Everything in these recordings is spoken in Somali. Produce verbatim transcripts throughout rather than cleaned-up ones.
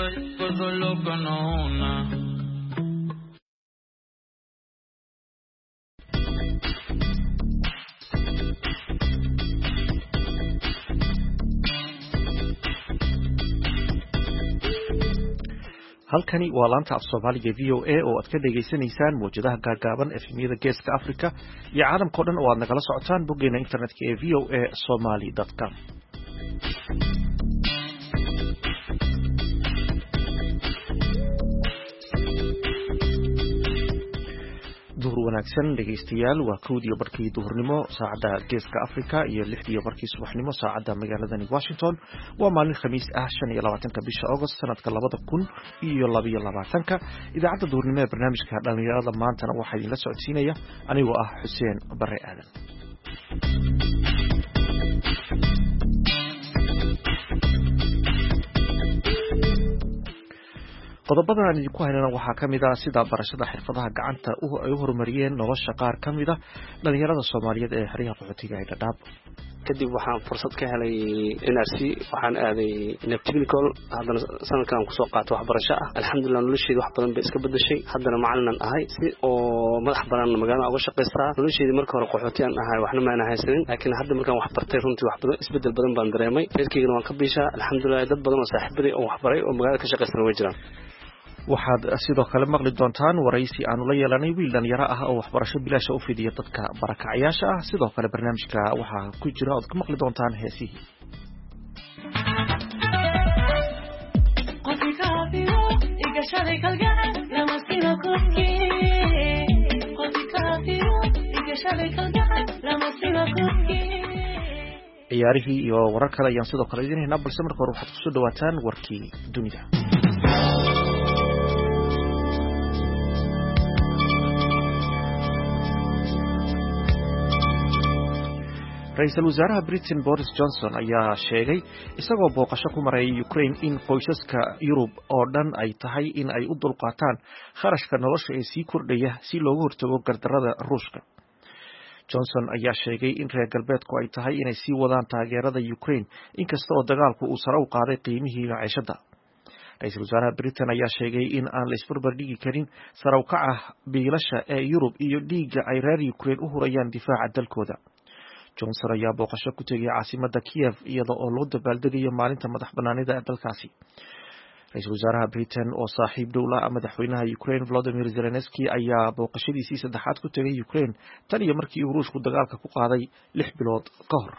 por dos locos no una. halkani waa laanta af Soomaaliga V O A oo aad ka dhageysanaysaan muujadaha gaagaaban efemiyada Geeska Afrika iyo caalamka oo dhan oo aad nagala socotaan boggeena internetka ee v o a somali dot com. duhur wanaagsan dhegeystayaal waa kowdii barkii duhurnimo saacada Geeska Afrika iyo lixdii barkii subaxnimo saacada magaalada Washington waa maalin khamiis ah shan iyo labaatanka bisha August sanadka labada kun iyo laba iyo labaatanka idaacada duhurnimo ee barnaamijka dhalinyarada maantana waxa idin la socodsiinaya anigoo ah Xuseen Bare Aadan. qodobada aan idinku haynana waxaa ka mid ah sida barashada xirfadaha gacanta ay u horumariyeen nolosha qaar ka mid ah dhalinyarada Soomaaliyeed ee xeryaha qaxootiga ee Dadaab. kadib waxaan fursad ka helay N R C waxaan aaday Nab Technical haddana sanadkan ku soo qaatay waxbarasho ah alxamdulillah nolosheeda wax badan bay iska bedeshay haddana macalin ahay si oo madax banaan magaalada uga shaqeystaa nolosheeda markii hore qaxooti aan ahay waxna ma haysanin laakiin hadda markaan wax bartay runtii wax badan isbedel badan baan dareemay reerkayga waan ka biishaa alxamdulillah dad badan oo saaxiibaday oo wax baray oo magaalada ka shaqeystaa way jiraan. waxaad sidoo kale maqli doontaan waraysi aanu la yeelanay wiil dhalinyaro ah oo waxbarasho bilaash u fidiya dadka barakacayaasha ah sidoo kale barnaamijka waxaa ku jira ood ka maqli doontaan heesihii ciyaarihii iyo warar kale ayaan sidoo kale idin haynaa balse marka hore waxaad kusoo dhawaataan warkii dunida. Ra'iisul Wasaaraha Britain Boris Johnson ayaa sheegay isagoo booqasho ku maray Ukraine in qoysaska Yurub oo dhan ay tahay in ay u dulqaataan kharashka nolosha ee sii kordhaya si looga hortago gardarrada Ruushka. Johnson ayaa sheegay in reer galbeedku ay tahay inay sii wadaan taageerada Ukraine inkasta oo dagaalku uu sare u qaaday qiimihii maciishada. Ra'iisul Wasaaraha Britain ayaa sheegay in aan la isbarbar dhigi karin sare u kaca biilasha ee Yurub iyo dhiigga ay reer Ukraine u hurayaan difaaca dalkooda. Johnson ayaa booqasho ku tegay caasimadda Kiev iyada oo loo dabaaldegayo maalinta madax banaanida ee dalkaasi. Ra'iisul Wasaaraha Britain oo saaxiib dhow la ah madaxweynaha Ukraine Volodymyr Zelensky ayaa booqashadiisii saddexaad ku tegay Ukraine tan iyo markii uu Ruushku dagaalka ku qaaday lix bilood ka hor.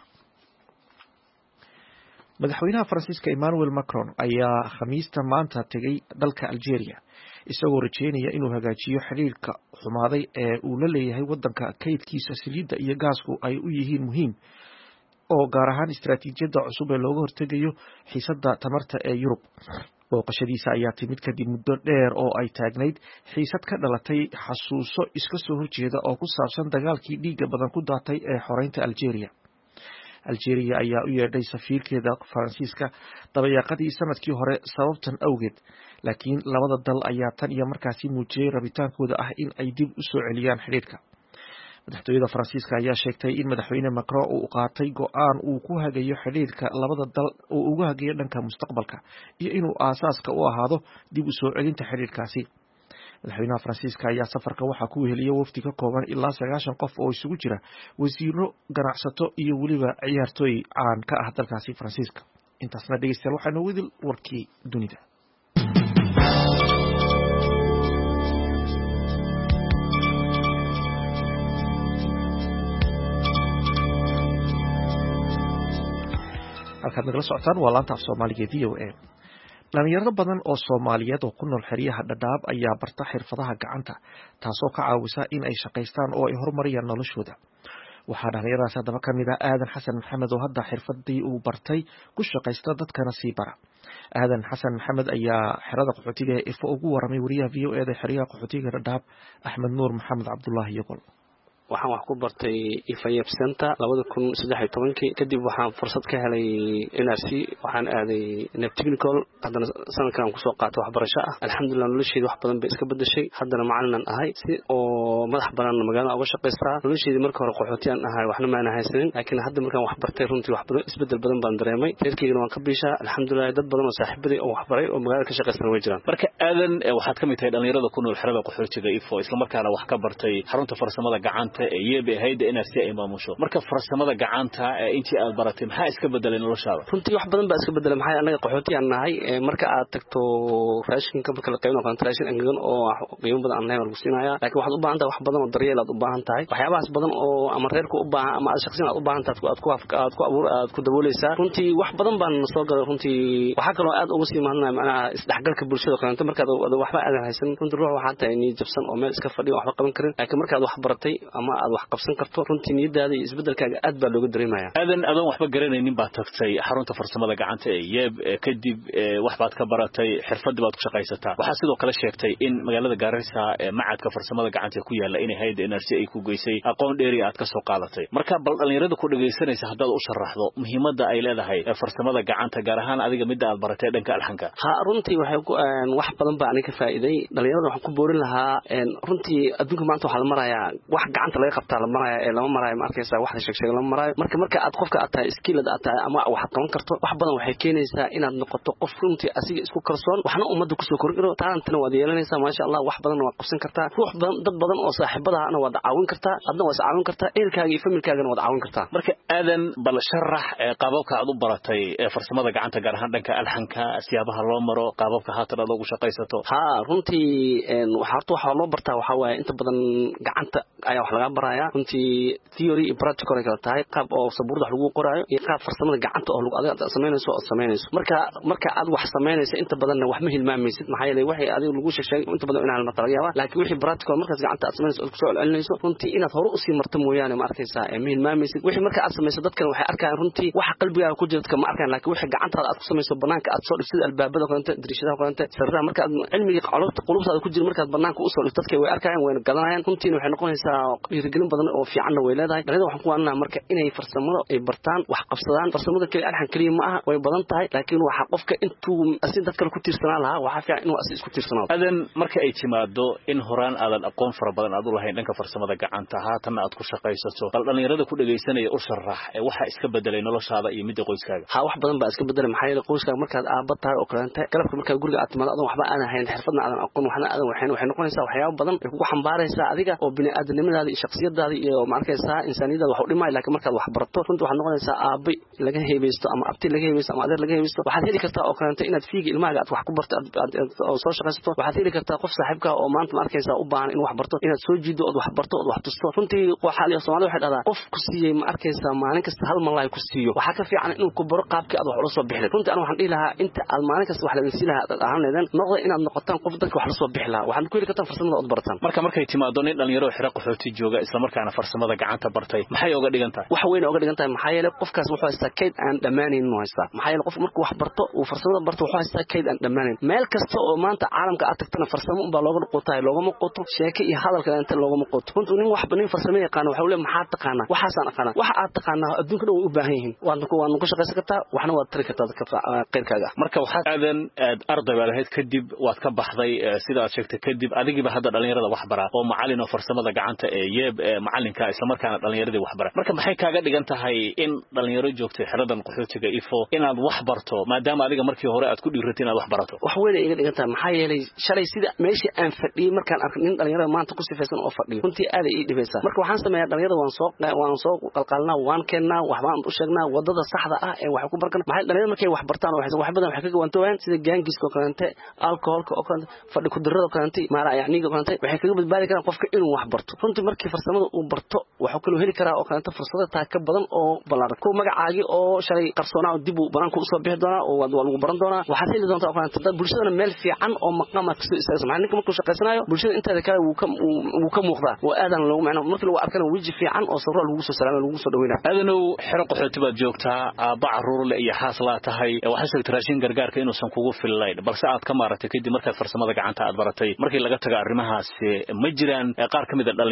madaxweynaha Faransiiska Emmanuel Macron ayaa khamiista maanta tegay dalka Algeria isagoo rajeynaya inuu hagaajiyo xiriirka xumaaday ee uu la leeyahay wadanka kaydkiisa saliidda iyo gaasku ay u yihiin muhiim oo gaar ahaan istiraatiijiyadda cusub ee looga hortegayo xiisadda tamarta ee Yurub. booqashadiisa ayaa timid kadib muddo dheer oo ay taagnayd xiisad ka dhalatay xasuuso iska soo horjeeda oo ku saabsan dagaalkii dhiigga badan ku daatay ee xoreynta Algeria. Algeria ayaa u yeedhay safiirkeeda Faransiiska dabayaaqadii sanadkii hore sababtan awgeed laakiin labada dal ayaa tan iyo markaasi muujiyay rabitaankooda ah in ay dib u soo celiyaan xiriirka. madaxtooyada Faransiiska ayaa sheegtay in madaxweyne Macron uu qaatay go'aan uu ku hagayo xiriirka labada dal oo ugu hagayo dhanka mustaqbalka iyo inuu aasaaska u ahaado dib u soo celinta xiriirkaasi. madaxweynaha Faransiiska ayaa safarka waxa ku weheliyay wafdi ka kooban ilaa sagaashan qof oo isugu jira wasiiro, ganacsato iyo waliba ciyaartooy caan ka ah dalkaasi Faransiiska. intaasna dhegeystayaal waxaanu wadil warkii dunida. halkaad nagala socotaan waa laanta af Soomaaliga V O A. dhalinyaro badan oo Soomaaliyeed oo ku nool xeryaha Dadaab ayaa barta xirfadaha gacanta taasoo ka caawisa in ay shaqeystaan oo ay horumariyaan noloshooda. waxaa dhalinyaradaas haddaba ka mid ah Aadan Xasan Maxamed oo hadda xirfadii uu bartay ku shaqeysta dadkana sii bara. Aadan Xasan Maxamed ayaa xerada qaxootiga ee ugu waramay wariyaha V O A da xeryaha qaxootiga Dadaab Axmed Nuur Maxamed Cabdullaahi Yagol. waxaan wax ku bartay Ifayab Center labada kun saddex iyo tobankii kadib waxaan fursad ka helay N R C waxaan aaday Nab Technical haddana sanadkan ku soo qaatay waxbarasho ah alxamdulillah noloshayda wax badan bay iska bedeshay haddana macalin ahay si oo madax banaan magaalada uga shaqeystaa noloshayda markii hore qaxootiyan ahay waxna ma aan haysanin laakiin hadda markaan wax bartay runtii wax badan isbedel badan baan dareemay reerkayga waan ka biishaa alxamdulillah dad badan oo saaxiibaday oo wax baray oo magaalada ka shaqeystaan way jiraan marka aadan waxaad ka mid tahay dhalinyarada ku nool xerada qaxootiga Ifo isla markaana wax ka bartay xarunta farsamada gacanta ee yeebe hay'adda N R C ay maamusho marka farsamada gacanta ee intii aad baratay maxaa iska bedelay noloshaada runtii wax badan baa iska bedelay maxay anaga qaxootiyan nahay marka aad tagto raashinka marka la qiimeeyo qaan raashin angagan oo qiimo badan aan lagu siinayaa laakiin waxaad u baahan tahay wax badan oo daryeel aad u baahan tahay waxyaabahaas badan oo ama reerku u baahan ama shakhsiyan aad u baahan tahay aad ku aad ku abuur aad ku daboolaysaa runtii wax badan baan soo galay runtii waxa kale oo aad uga sii mahadnaa macnaha isdhexgalka bulshada qaranka marka aad waxba aad haysan runtii ruux waxa tahay niyad jabsan oo meel iska fadhiyo waxba qaban karin laakiin marka aad wax baratay ama aad wax qabsan karto runtii niyadaada iyo isbedelkaaga aad baa looga dareemayaa aadan adoon waxba garanaynin baa tagtay xarunta farsamada gacanta ee yeeb kadib wax baad ka baratay xirfadii baad ku shaqaysataa waxa sidoo kale sheegtay in magaalada Gaarisa ee macadka farsamada gacanta ku yaala in hay'adda N R C ay ku geysay aqoon dheeri aad ka soo qaadatay marka bal dhalinyarada ku dhageysanaysa haddaad u sharaxdo muhiimadda ay leedahay farsamada gacanta gaar ahaan adiga mid aad baratay dhanka alxanka ha runtii waxay ku wax badan baa aniga faa'iiday dhalinyarada waxaan ku boorin lahaa runtii adduunka maanta waxa la marayaa wax gacanta laga qabtaa la marayaa ee lama marayo ma arkaysa wax la sheegay lama marayo marka marka aad qofka aad tahay skill aad tahay ama wax qaban karto wax badan waxay keenaysaa inaad noqoto qof runtii asiga isku kalsoon waxna ummadda ku soo kordhiro taantana waad yeelanaysaa ma sha Allah wax badan waad qabsan kartaa ruux badan dad badan oo saaxiibadaana waad caawin kartaa adna waad caawin kartaa eelkaaga iyo familkaagana waad caawin kartaa marka aadan bal sharax qaababka aad u baratay farsamada gacanta gaar ahaan dhanka alxanka siyaabaha loo maro qaababka haatan aad ugu shaqaysato ha runtii waxa horta waxa loo bartaa waxa waaye inta badan gacanta ayaa wax laga barayaa runtii theory iyo practical ay kala tahay qaab oo sabuurda wax lagu qoraayo iyo qaab farsamada gacanta oo lagu adiga sameynayso oo sameynayso marka marka aad wax sameynayso inta badan wax ma hilmaamaysid maxay yeelay wixii adiga lagu sheegay inta badan inaad la talagalay laakiin wixii practical markaas gacanta aad sameynayso oo ku soo celinayso runtii inaad hore u sii marto mooyaane ma arkaysaa ma hilmaamaysid wixii marka aad sameeyso dadkan waxay arkaan runtii waxa qalbigaaga ku jira ma arkaan laakiin wixii gacantaada aad ku sameeyso banaanka aad soo dhigtid albaabada qoranta dirishadaha qoranta sirraha marka aad cilmiga qolobta qulubtaada ku jira marka aad banaanka u soo dhigtid dadka way arkaan way gadanayaan runtii waxay noqonaysaa dhiirigelin badan oo fiican way leedahay dhalada waxaan ku waanaa marka inay farsamada ay bartaan wax qabsadaan farsamada kaliya alxan kaliya ma aha way badan tahay laakiin waxa qofka intuu asin dadka ku tiirsanaa lahaa waxa fiican inuu asin isku tiirsanaado adan marka ay timaado in horaan aadan aqoon fara badan aad u lahayn dhanka farsamada gacanta haatan aad ku shaqaysato bal dhalinyarada ku dhageysanaya u sharax ee waxa iska bedelay noloshaada iyo midda qoyskaaga ha wax badan baa iska bedelay maxay yeelay qoyskaaga markaad aabba tahay oo kaleenta galabka markaad guriga aad timaado adan waxba aan ahayn xirfadna aadan aqoon waxna aadan waxaan waxay noqonaysaa waxyaabo badan ay kugu xambaaraysaa adiga oo bini aadamnimadaada iyo shakhsiyadaada iyo ma arkaysaa insaaniyadaada wax u dhimay laakiin markaad wax barato runtii waxa noqonaysaa aabba laga heebeysto ama abti laga heebeysto ama adeer laga heebeysto waxaad heli kartaa oo kaleenta inaad fiiga ilmaaga aad wax ku barto oo soo shaqaysato waxaad heli kartaa qof saaxiibka oo maanta ma arkaysaa u baahan inuu wax barto inaad soo jiido oo wax barto oo wax tusto runtii waxa la Soomaaliya waxay dhahdaa qof ku siiyay ma arkaysaa maalin kasta hal malaay ku siiyo waxa ka fiican inuu ku baro qaabkii aad wax ula soo bixi runtii aniga waxaan dhihi lahaa inta aad maalin kasta wax laga siilaha aad ahaanaydan noqdo inaad noqotaan qof dadka wax la soo bixi lahaa waxaan ku heli kartaa farsamada aad barataan marka markay timaado nin dhalinyaro xira qaxooti jooga isla markaana farsamada gacanta bartay maxay uga dhigan tahay wax weyn uga dhigan tahay maxay yeelay qofkaas wuxuu haystaa kayd aan dhamaanin inuu haystaa maxay yeelay qof markuu wax barto uu farsamada barto wuxuu haystaa kayd aan dhamaanin meel kasta oo maanta caalamka aad tagtana farsamo un baa looga qotaay looga qoto sheeko iyo hadalka inta looga qoto runtii nin wax banin farsamo yaqaan waxa uu leeyahay maxaa taqaana waxaasaan aqaana waxa aad taqaana adduunka dhan way u baahan yihiin waad ku waad ku shaqaysan kartaa waxna waad tiri kartaa dadka qeyrkaaga marka waxaad aadan arday baa lahayd kadib waad ka baxday sida aad sheegtay kadib adigiiba hadda dhalinyarada wax bara oo macallin oo farsamada gacanta ee yeeb macallinka isla markaana dhalinyaradii wax bara marka maxay kaaga dhigan tahay in dhalinyaro joogtay xeradan qaxootiga Ifo inaad wax barto maadaama adiga markii hore aad ku dhiiratay inaad wax barato wax weyn iga dhigan tahay maxay yeelay shalay sida meeshii aan fadhiyay markaan arkay nin dhalinyarada maanta ku sifaysan oo fadhiyo runtii aad ay dhibaysaa marka waxaan sameeyaa dhalinyarada waan soo waan soo qalqalnaa waan keenaa waxbaan u sheegnaa wadada saxda ah ee wax ku barkan maxay dhalinyarada markay wax bartaan oo wax badan wax ka gawantoobaan sida gaangiska oo kaleente alcoholka oo kaleente fadhi ku darrada oo kaleente maara yacniga oo kaleente waxay kaga badbaadi karaan qofka inuu wax barto runtii markii farsamada uu barto wuxuu kale heli karaa oo kaleente fursado taa ka badan oo ballaaran ku magacaagi oo shalay qarsoonaa dib u banaanka u soo bixi doonaa oo waa lagu baran doonaa waxaad heli doontaa oo kaleente bulshadana meel fiican oo maqaamaad kasoo istaagsan maxay ninka markuu shaqaysanayo bulshada inteeda kale wuu ka wuu ka muuqdaa oo aadan loogu macno markii lagu arkana waji fiican oo sawir lagu soo salaamo lagu soo dhaweynaa aadanow xero qaxooti baad joogtaa aabba caruur le iyo xaas la tahay waxa sheegtay raashin gargaarka inuusan kugu fillayn balse aad ka maaratay kadib markaad farsamada gacanta aad baratay markii laga tago arrimahaas ma jiraan qaar kamid ah dhalinyaro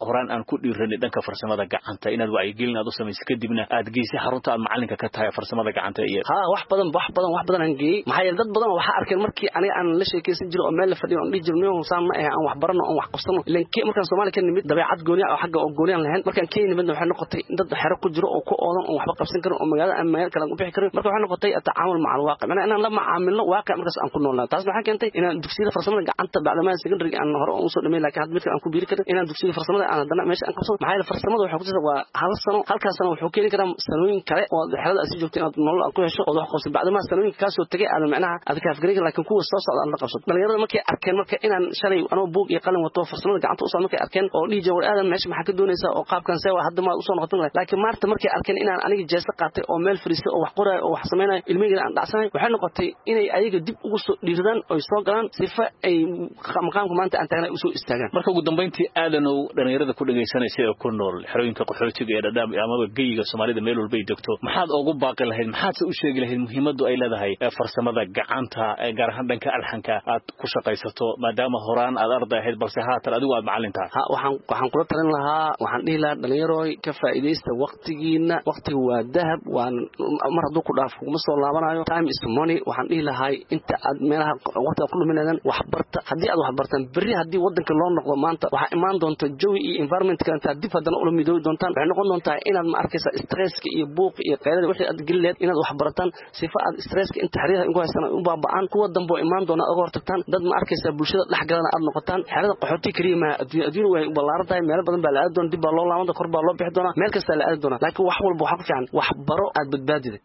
horaan aan ku dhiiranay dhanka farsamada gacanta inaad wacyigelin aad u samayso kadibna aad geysay xarunta aad macalinka ka tahay farsamada gacanta iyo ha wax badan wax badan wax badan aan geeyay maxay yeelay dad badan waxa arkeen markii aniga aan la sheekaysan jiro oo meel la fadhiyo aan dhijirno saan ma aan wax barano aan wax qabsano ilaan kee markaan Soomaaliya ka nimid dabeecad gooni ah oo xagga oo gooni aan lahayn markaan kee nimid waxay noqotay dad xero ku jiro oo ku oodan oo waxba qabsan karin oo magaalada aan meel kale u bixi karin marka waxay noqotay tacaamul macal waaqi macna inaan la macaamilno waaqi markaas aan ku noolaa taas waxay keentay inaan dugsiyada farsamada gacanta bacdama secondary aan hore u soo dhameeyay laakiin hadda markaan aan ku biiri karin inaan dugsiyada farsamada aan hadana meesha aan qabsado maxay farsamada waxay ku jirtaa waa hal sano halkaas sano wuxuu keeni karaa sanooyin kale oo xirada asi joogtay inaad nolol aan ku hesho oo wax qabsan bacdama sanooyin ka soo tagay aan macnaha aad ka afgareeyay laakiin kuwa soo socda aan la qabsado dhalinyarada markay arkeen marka inaan shalay anoo buug iyo qalin wato farsamada gacanta u soo markay arkeen oo dhijay war aadan meesha maxaa ka doonaysaa oo qaabkan see waa hadda ma u soo noqotin laakiin maanta markay arkeen inaan aniga jeesa qaatay oo meel fariistay oo wax qoray oo wax sameynay ilmihiina aan dhacsanay waxay noqotay inay ayaga dib ugu soo dhiiradaan oo soo galaan sifa ay maqaamka maanta aan taagnay u soo istaagaan marka ugu dambeyntii aadanow dhalinyarada ku dhageysanaysa ee ku nool xerooyinka qaxootiga ee dhadhaam ama geeyiga Soomaalida meel walba ay joogto maxaad ugu baaqi lahayd maxaad u sheegi lahayd muhiimaddu ay leedahay farsamada gacanta ee gaar ahaan dhanka alxanka aad ku shaqaysato maadaama horaan aad arday ahayd balse haatan adigu aad macalinta ha waxaan waxaan kula talin lahaa waxaan dhihi lahaa dhalinyarooy ka faa'iideysta waqtigiina waqtigu waa dahab waan mar hadduu ku dhaaf kuma soo laabanayo time is money waxaan dhihi lahaa inta aad meelaha waqtiga ku luminaydan wax barta haddii aad wax bartaan berri haddii wadanka loo noqdo maanta waxaa imaan doonta jawi iyo environment ka inta dib haddana ula midoobi doontaan waxay noqon doontaa inaad ma arkaysa stresska iyo buuqa iyo qaylada wixii aad gelileed inaad wax barataan sifa aad stresska inta xiriirada ugu haysana u baaba'aan kuwa dambe oo imaan doona uga hortagtaan dad ma arkaysa bulshada dhex galana aad noqotaan xerada qaxooti kariima adduun way ballaarantahay meel badan baa la aadi doona dib baa loo laaban kor baa loo bixi doona meel kasta la aadi doona laakiin wax walba waxa ku fiican wax baro aad badbaadiday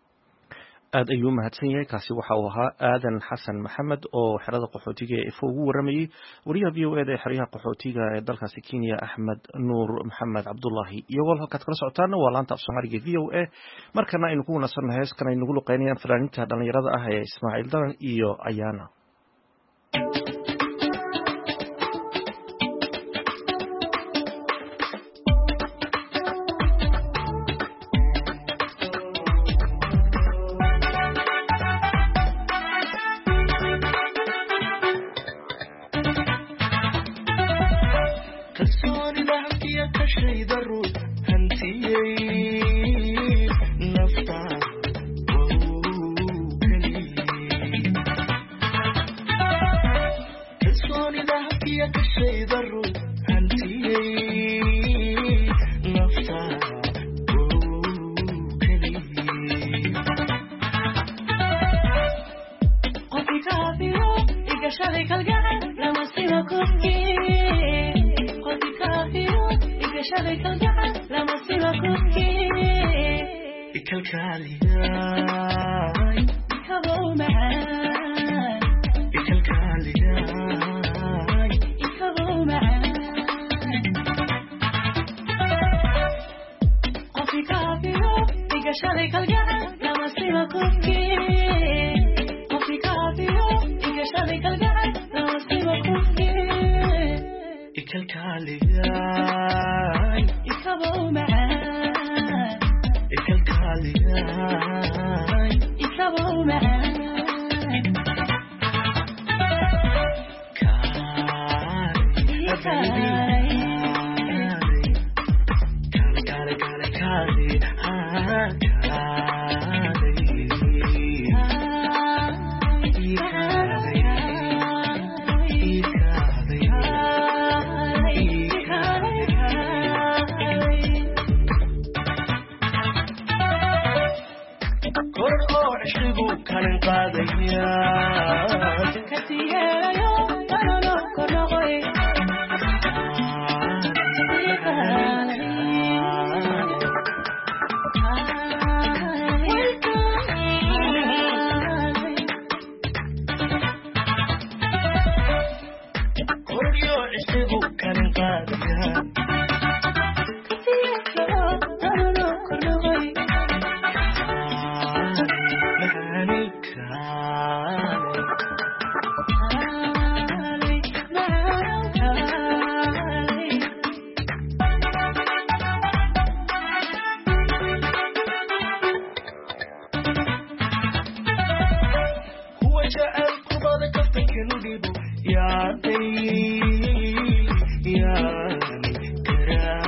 aad ayuu mahadsan yahay kaasi waxa uu ahaa aadan xasan maxamed oo xerada qaxootiga ee ifo ugu waramayay wariyaha v o e da ee xeryaha qaxootiga ee dalkaasi Kenya Axmed Nuur Maxamed Cabdullaahi iyagoo halkaad kala socotaana waa laanta af Soomaaliga v o e markana aynu ku wanaagsannahay heeskan aynu ugu luqeynayaan fanaaniinta dhalinyarada ah ee Ismaaciil Daran iyo Ayaana Yeah.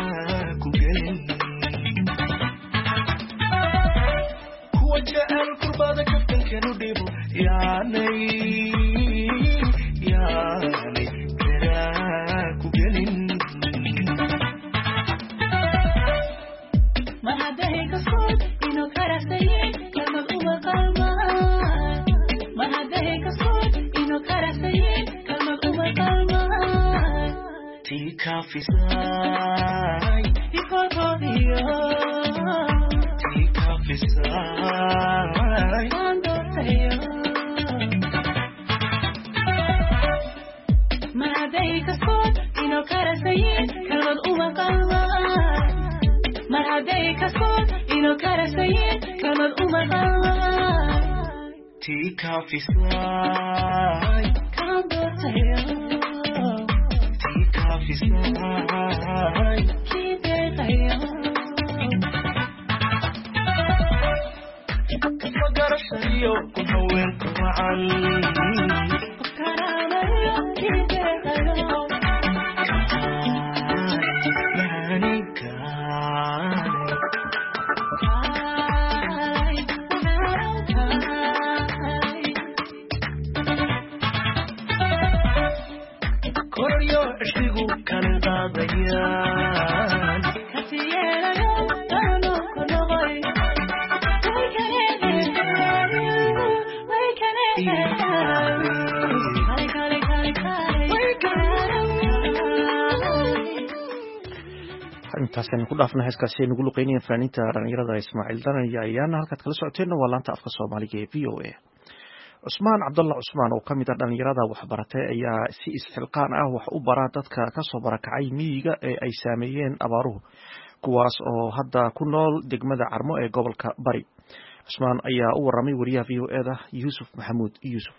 intaasaynu ku dhaafna heeskaasi ay nagu luqeynayeen fanaaniinta dhalinyarada Ismaaciil Danan iyo Ayaana halkaad kala socoteenna waa laanta afka Soomaaliga ee V O A. Cusmaan Cabdalla Cusmaan oo kamid ah dhalinyarada waxbaratay ayaa si isxilqaan ah wax u bara dadka ka soo barakacay miyiga ee ay saameeyeen abaaruhu kuwaas oo hadda ku nool degmada Carmo ee gobolka Bari. Cusmaan ayaa u waramay wariyaha V O A da Yuusuf Maxamuud Yuusuf.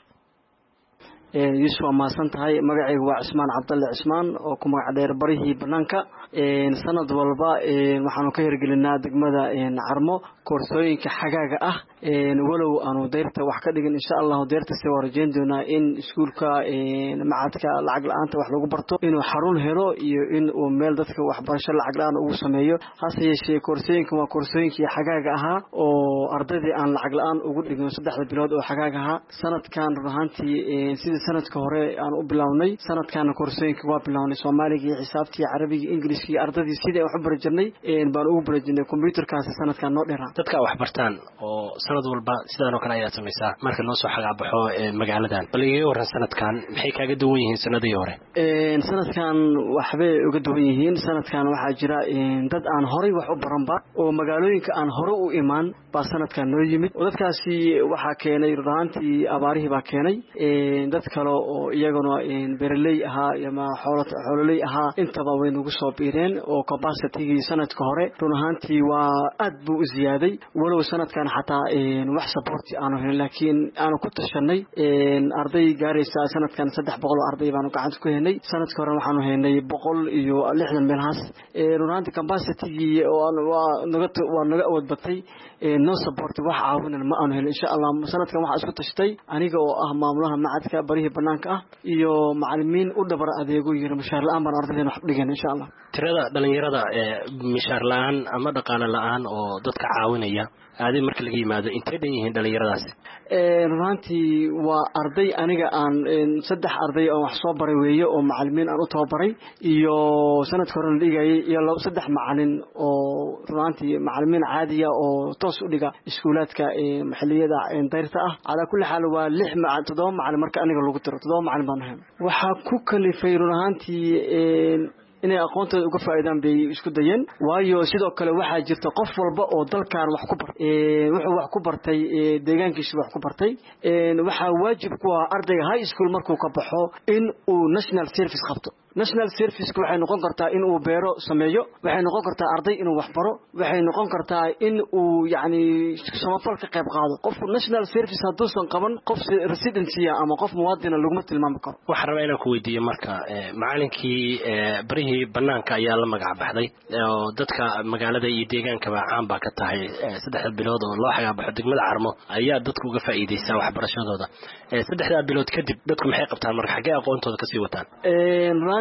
Yuusuf waa maasan tahay magacaygu waa Cusmaan Cabdalla Cusmaan oo ku magac dheer barihii banaanka sanad walba waxaanu ka hirgelinaa degmada Carmo koorsooyinka xagaaga ah walow aanu deyrta wax ka dhigin insha Allah deyrta si warjeen doona in iskuulka macadka lacag la'aanta wax lagu barto inuu xarun helo iyo in uu meel dadka wax barasho lacag la'aan ugu sameeyo hase yeeshee koorsooyinka waa koorsooyinkii xagaaga ahaa oo ardaydii aan lacag la'aan ugu dhigin saddexda bilood oo xagaaga ahaa sanadkan ruuxantii sida sanadka hore aan u bilownay sanadkan koorsooyinka waa bilownay Soomaaliga iyo xisaabtii Carabiga Ingiriiska ardadii sidii wax u bari jirnay een baan ugu bari jirnay computerkaas sanadkan noo dheeraa dadka wax bartaan oo sanad walba sidaan oo kale ayaa sameeysaa marka loo soo xagaa baxo magaaladan baliye waran sanadkan maxay kaaga duwan yihiin sanadii hore een sanadkan waxbay uga duwan yihiin sanadkan waxa jira dad aan horay wax u baranba oo magaalooyinka aan hore u imaan ba sanadkan noo yimid dadkaasi waxa keenay ruuxantii abaarihii ba keenay een dad kale oo iyaguna beeraley ahaa ama xoolo xoololey ahaa intaba way nagu soo biireen oo capacity sanadka hore ruuxantii waa aad buu u ziyaaday walow sanadkan xataa een wax support aanu helin laakiin aanu ku tashanay een arday gaaraysa sanadkan saddex boqol oo arday baanu gacanta ku helnay sanadka hore waxaanu helnay boqol iyo lixdan meelahaas ee ruuxantii capacity oo waa naga waa naga awood batay ee no support wax caawinana ma aanu helin insha Allah sanadkan waxa isku tashtay aniga oo ah maamulaha macadka barihii banaanka ah iyo macallimiin u dhabar adeego iyo mushaar la'aan baan ardaydeena wax dhigan insha Allah tirada dhalinyarada ee mushaar la'aan ama dhaqaale la'aan oo dadka caawinaya aadi marka laga yimaado intee dhan yihiin dhalinyaradaasi ee runtii waa arday aniga aan saddex arday oo wax soo baray weeye oo macallimiin aan u tababaray iyo sanadka hore la dhigayay iyo laba saddex macallin oo runtii macallimiin caadiya oo toos u dhiga iskuulaadka ee maxalliyada dayrta ah ala kulli xaal waa lix macallin todoba macallin marka aniga lagu diro todoba macallin baan ahay waxa ku kalifay runtii ee inay aqoontooda uga faa'iidaan bay isku dayeen waayo sidoo kale waxa jirta qof walba oo dalkan wax ku bar ee wuxuu wax ku bartay deegaankiisa wax ku bartay ee waxa waajib ku ah ardayga high school markuu ka baxo in uu national service qabto national service waxay noqon kartaa in uu beero sameeyo waxay noqon kartaa arday inuu wax baro waxay noqon kartaa in uu yaani samafal ka qayb qaado qof national service haduusan qaban qof residency ama qof muwaadin lagu tilmaami karo waxa rabaa inaan ku weydiiyo marka macallinkii barihii banaanka ayaa la magac baxday oo dadka magaalada iyo deegaanka ba caan ba ka tahay saddex bilood oo loo xagaa baxo degmada Carmo ayaa dadku uga faa'iideysaa waxbarashadooda saddexda bilood kadib dadku maxay qabtaan marka xagee aqoontooda ka sii wataan ee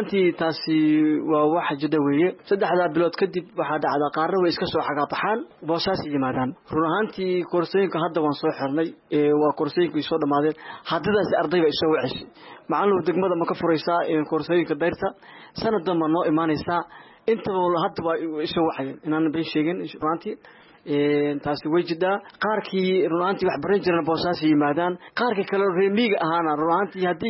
ahaantii taasi waa wax jida weeye saddexda bilood kadib waxa dhacda qaarna way iska soo xagaabaxaan boosaas yimaadaan run ahaantii koorsooyinka hadda waan soo xirnay ee waa koorsooyinka soo dhamaadeen haddadaas ardayga isoo wacay macallin degmada ma ka furaysaa ee koorsooyinka dayrta sanadan ma noo imaanaysaa inta hadda waa isoo wacay inaan been sheegin run ahaantii taasi way jidaa qaarkii runaantii wax baran jireen boosaas yimaadaan qaarka kale reemiga ahaana runaantii hadii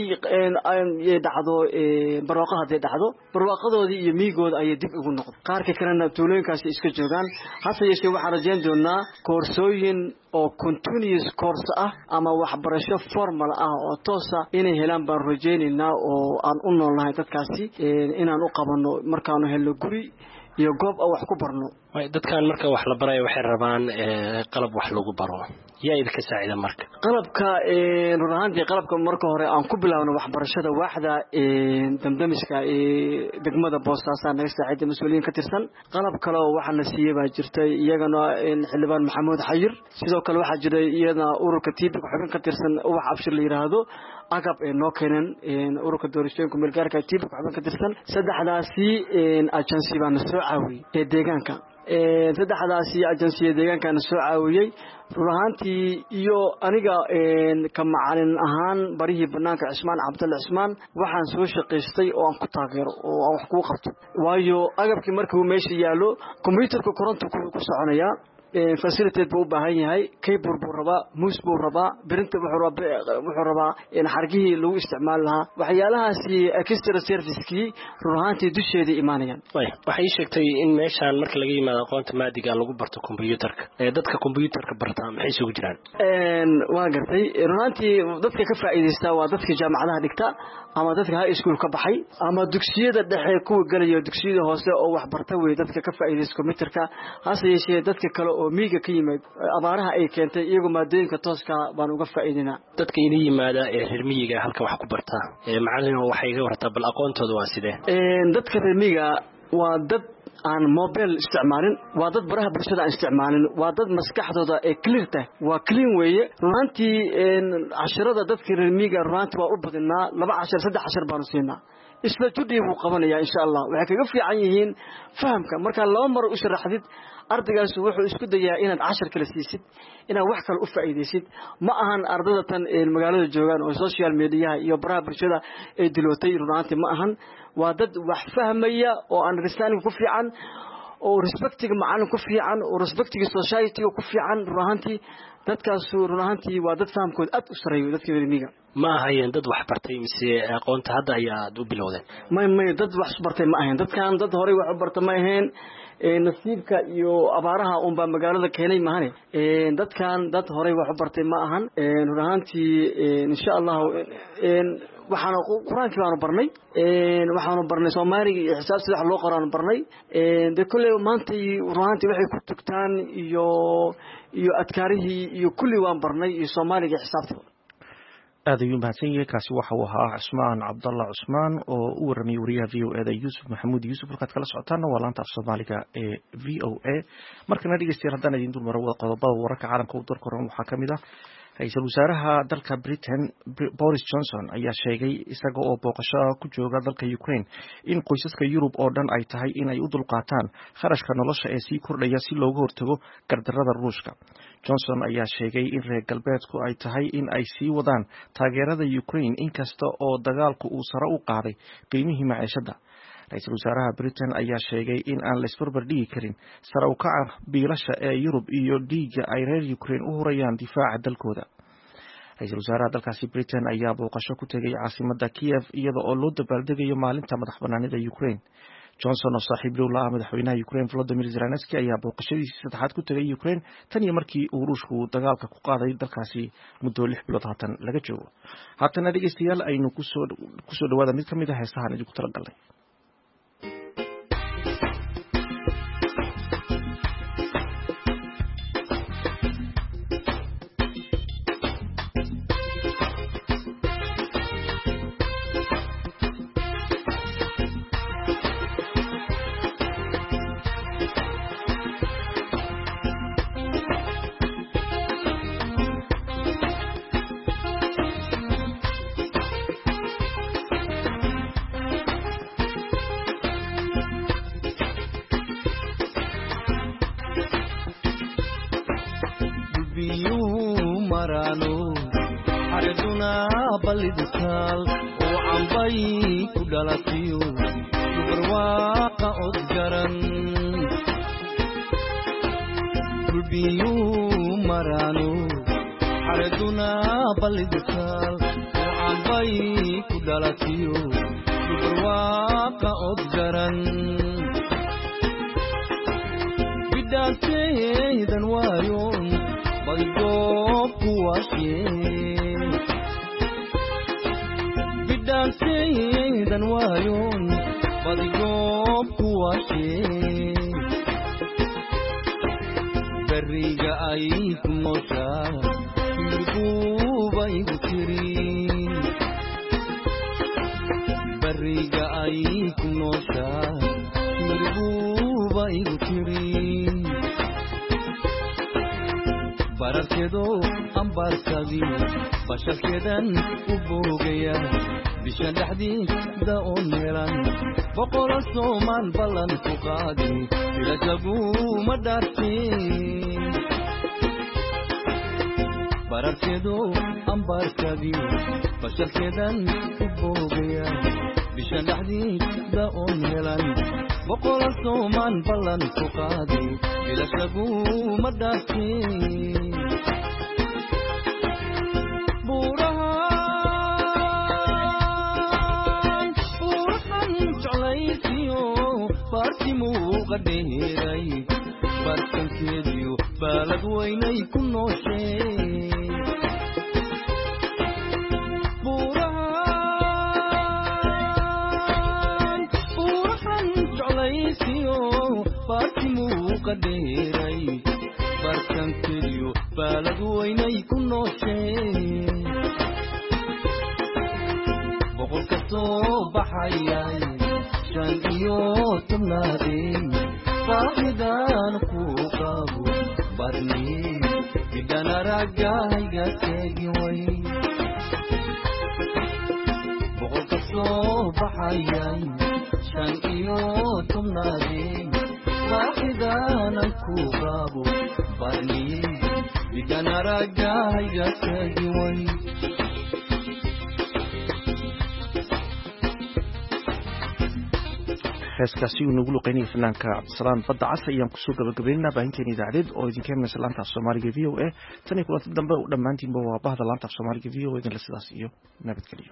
ay dhacdo barwaaqo hadii dhacdo barwaaqadoodii iyo miigooda ay dib ugu noqdo qaarka kalena tuulooyinkaas iska joogaan hase yeeshee waxaan rajayn doonaa koorsooyin oo continuous course ah ama waxbarasho formal ah oo toosa inay helaan baan rajaynaynaa oo aan u noolnahay dadkaasi inaan u qabano markaanu helno guri iyo goob wax ku barno way dadkan marka wax la barayo waxay rabaan qalab wax lagu baro yaa idinka saacida marka qalabka ee runaantii qalabka marka hore aan ku bilaabno waxbarashada waaxda ee damdamiska ee degmada Boosaaso naga saacida mas'uuliyiin ka tirsan qalab kale oo waxana siiyay baa jirtay iyagana xildhibaan Maxamuud Xayir sidoo kale waxa jiray iyada ururka tiibka xubin ka tirsan wax abshir la yiraahdo agab ee noo keenan ururka doorashooyinka milgaarka tiibka xubin ka tirsan saddexdaasi agency baan soo caawiyay ee deegaanka ee saddexdaasi agency deegaanka soo caawiyay runaantii iyo aniga ka macalin ahaan barihii banaanka Cismaan Cabdulla Cismaan waxaan soo shaqeystay oo aan ku taageero oo aan wax ku qabto waayo agabkii markii uu meesha yaalo kombiyuutarka koronto ku soconaya facility buu baahan yahay keyboard buu rabaa mouse buu rabaa printer wuxuu rabaa wuxuu rabaa in xargihii lagu isticmaal lahaa waxyaalahaasi extra service-kii runaantii dusheeda imaanayaan way waxay sheegtay in meeshaan marka laga yimaado aqoonta maadiga lagu barto kombiyuutarka ee dadka kombiyuutarka barta maxay isugu jiraan een waa gartay runaantii dadka ka faa'iideysta waa dadka jaamacadaha dhigta ama dadka high school ka baxay ama dugsiyada dhexe kuwa galaya dugsiyada hoose oo wax barta way dadka ka faa'iideysta kombiyuutarka hase yeeshee dadka kale oo miiga ka yimid abaaraha ay keentay iyagu maadooyinka tooska baan uga faa'iideynaa dadka inay yimaada ee reermiyiga halka wax ku barta ee macallin waxay ga wartaa bal aqoontooda waa sidee een dadka reermiyiga waa dad aan mobile isticmaalin waa dad baraha bulshada aan isticmaalin waa dad maskaxdooda ee clear tahay waa clean weeye runtii een casharada dadka reermiyiga runtii waa u badinaa laba cashar saddex cashar baan siinaa isla judii buu qabanaya insha Allah waxay kaga fiican yihiin fahamka marka laba mar u sharaxdid ardaygaas wuxuu isku dayaa inaad cashar kala siisid inaad wax kale u faa'iideysid ma ahan ardayda tan ee magaalada joogan oo social media iyo baraha bulshada ee dilootay runtii ma ahan waa dad wax fahmaya oo aan understanding ku fiican oo respectiga macallin ku fiican oo respectiga society ku fiican runtii dadkaas runtii waa dad fahamkood aad u sareeyo dadka reermiyiga ma ahayeen dad wax bartay mise aqoonta hadda ayaa u bilowday ma ma dad wax bartay ma ahayn dadkan dad hore wax u bartay ma ahayn ee nasiibka iyo abaaraha uun baa magaalada keenay mahane ee dadkan dad hore wax u bartay ma ahan ee runtii insha Allah ee waxaan quraanka baan barnay ee waxaan barnay Soomaaliga iyo xisaab sida loo qoraan barnay ee de kulli maanta runtii waxay ku tugtaan iyo iyo adkaarihii iyo kulli waan barnay iyo Soomaaliga xisaabta aad ayuu mahadsan yahay kaasi waxa uu ahaa Cismaan Cabdulla Cismaan oo u waramay wariyaha V O A da Yusuf Maxamuud Yusuf halkaad kala socotaan waa laanta Soomaaliga ee V O A markana dhageystayaal haddaan idin dul maro qodobada wararka caalamka u dorkoran waxaa kamid ah ra'iisul wasaaraha dalka Britain Boris Johnson ayaa sheegay isaga oo booqasho ku jooga dalka Ukraine in qoysaska Yurub oo dhan ay tahay in ay u dulqaataan kharashka nolosha ee sii kordhaya si looga hortago gardarrada Ruushka. Johnson ayaa sheegay in reer galbeedku ay tahay in ay sii wadaan taageerada Ukraine inkasta oo dagaalku uu sare u qaaday qiimihii maciishada. ra'iisul wasaaraha Britain ayaa sheegay in aan la isbarbar dhigi karin sare u kaca biilasha ee Yurub iyo dhiigga ay reer Ukraine u hurayaan difaaca dalkooda. ra'iisul wasaaraha dalkaasi Britain ayaa booqasho ku tagay caasimadda Kiev iyada oo loo dabaaldegayo maalinta madaxbannaanida Ukraine. Johnson oo saaxiib dhow la ah madaxweynaha Ukraine Volodymyr Zelensky ayaa booqashadiisii saddexaad ku tagay Ukraine tan iyo markii uu Ruushku dagaalka ku qaaday dalkaasi muddo lix bilood haatan laga joogo. haatana dhageystayaal aynu ku soo ku soo dhawaada mid ka mid ah heesahan idinku talagalnay. maraano xariduna balidkal oo ambay ku dhalatiyo barwaaqa od garan biyu maraano xariduna balidkal oo ambay ku dhalatiyo barwaaqa od garan bidaalteedan waayoon badigoob kuwaashee bidaalteedan waayoon badigoob kuwaashee beriga ay ku nooshaa mirguuba igu tiri beriga ay ku nooshaa mirguuba igu tiri bararkeedo ambaarkadii basharkeedan u boogaya bishan dhexdiida oo meelan boqola soomaan ballan ku qaadi ilajaguma dhaartee bararkeedo ambaarkadii basharkeedan u boogaya bishan dhexdiida oo meelan boqola soomaan ballan ku qaadi ilajaguma dhaartee muqadheeray bartankeediyo baalad weynay ku nooshee buurahan buurahan jeclaysiyo baarti muqadheeray bartankeediyo baalad weynay ku nooshee boqolka soo baxayay shan iyo tobnaadeen waaxidaan ku qabo barni bidhan aragayga teegi way boqolka soo baxayay shan iyo tobnaadeen waaxidaan ku qabo barni bidhan aragayga teegi way heeskaasi uu nagu luqeynayay fanaanka cabdisalaam badda cas ayaan kusoo gabagabaynaynaa baahinteena idaacadeed oo idinka imanaysa laanta af soomaaliga v o a tan iyo kulanti dambe dhammaantiinba waa bahda laanta af soomaaliga v o a idinle sidaas iyo nabadgeliyo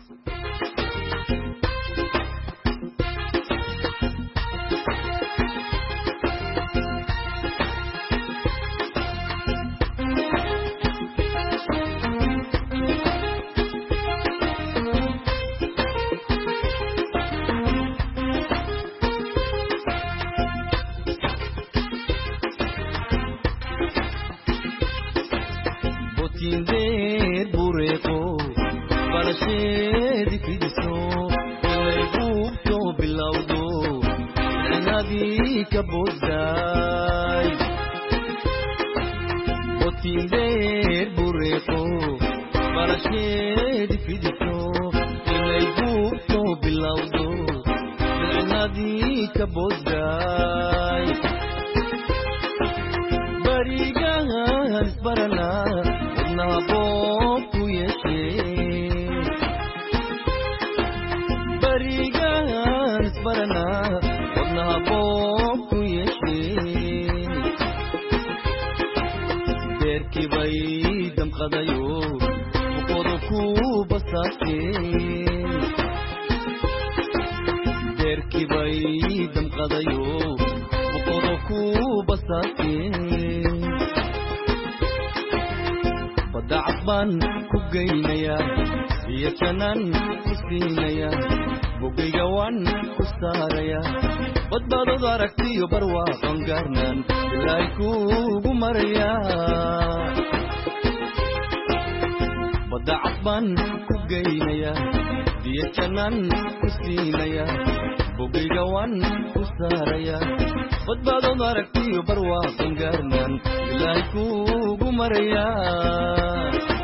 badbaadadu aragtiyo barwaaqan gaarnaan ilaahay kuugu marayaa badda cad baan ku geynayaa biyo jannaan ku siinayaa bogayga waan ku saarayaa badbaadadu aragtiyo barwaaqan gaarnaan ilaahay kuugu marayaa